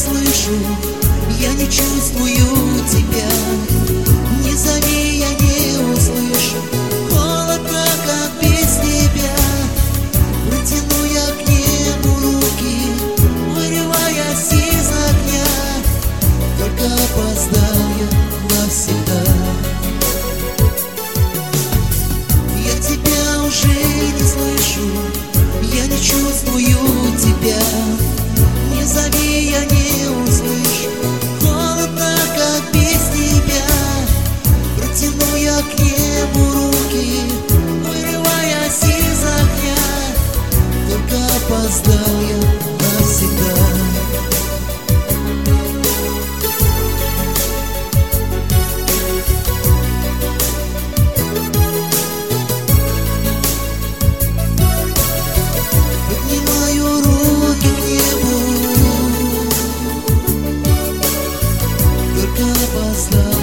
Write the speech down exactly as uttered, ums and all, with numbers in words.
слышу, я не чувствую тебя. Не зови, я не услышу. Холодно, как без тебя. Протяну я к небу руки, вырываясь из огня. Только опоздал я навсегда. Я тебя уже не слышу, я не чувствую тебя. Не зови, я не услышу. Холодно, как без тебя. Протяну я к небу руки, вырываясь из огня. Только опоздал я навсегда. Поднимаю руки к небу, только опоздал.